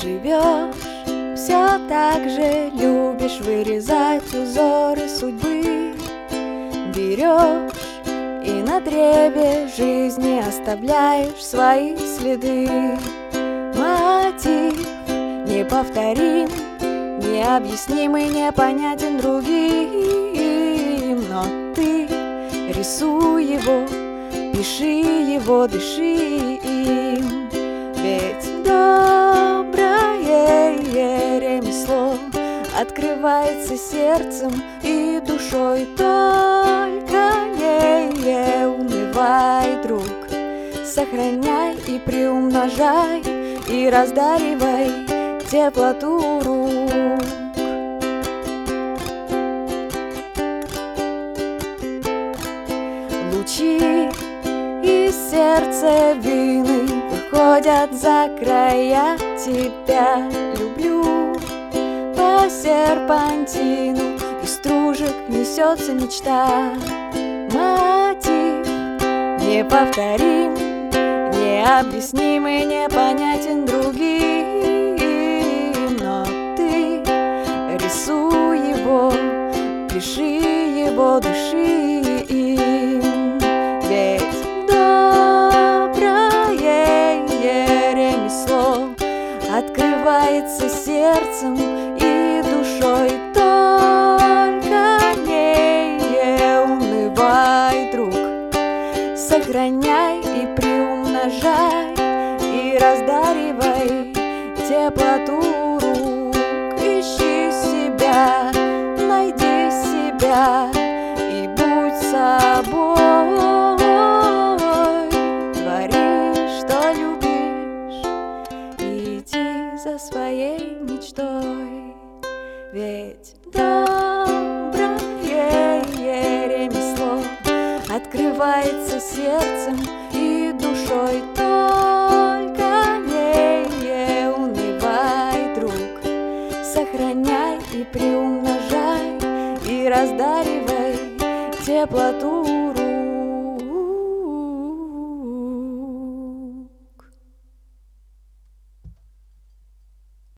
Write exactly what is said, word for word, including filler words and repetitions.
живешь, все так же любишь вырезать узоры судьбы. Берешь и на древе жизни оставляешь свои следы. Мотив неповторим, необъяснимый, непонятен другим, но ты рисуй его, пиши его, дыши им. Ведь доброе ремесло открывается сердцем и душой. Только не унывай, друг, сохраняй и приумножай, и раздаривай теплоту рук. Лучи из сердцевины выходят за края. Тебя люблю по серпантину, из стружек несется мечта. Мотив неповторим, необъяснимый, непонятен другим, но ты рисуй его, пиши его, дыши им. Ведь доброе ремесло открывается сердцем и душой. Только не унывай, друг, сохраняй и приумножай, и раздаривай теплоту рук. Ищи себя, найди себя и будь собой. Твори, что любишь, иди за своей мечтой. Ведь доброе ремесло открывается сердцем и душой. Только не унывай, друг, сохраняй и приумножай, и раздаривай теплоту рук.